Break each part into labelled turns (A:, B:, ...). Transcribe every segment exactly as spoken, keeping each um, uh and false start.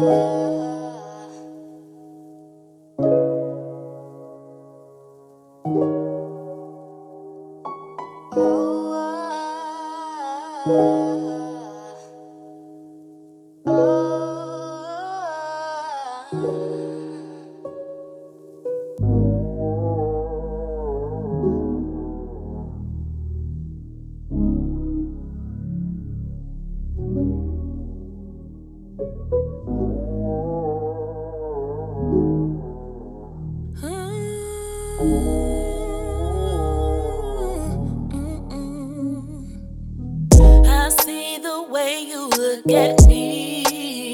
A: I see the way you look at me.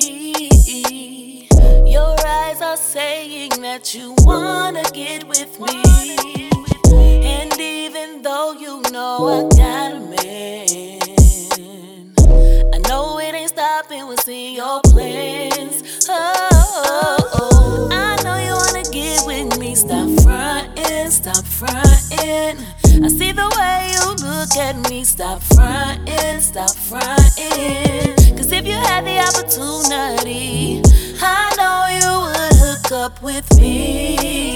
A: Your eyes are saying that you wanna get with me. And even though you know I got a man, I know it ain't stopping what's in your plans. Oh, oh, oh. I know you wanna get with me. Stop frontin', stop frontin'. I see the way you look at me. Stop frontin', stop frontin'. Cause if you had the opportunity, I know you would hook up with me.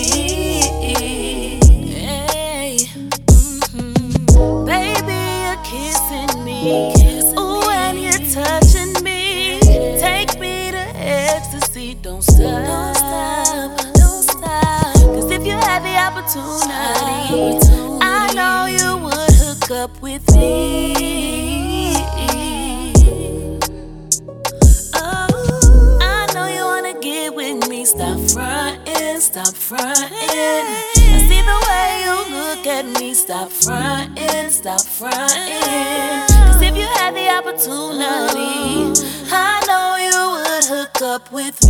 A: Hey. Mm-hmm. Baby, you're kissing me. Ooh, and you're touching me. Take me to ecstasy. Don't stop, don't stop, don't stop. Cause if you had the opportunity, I know you would hook up with me. Oh, I know you wanna get with me. Stop frontin', stop frontin'. I see the way you look at me. Stop frontin', stop frontin'. Cause if you had the opportunity, I know you would hook up with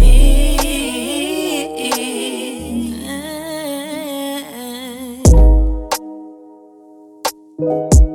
A: me.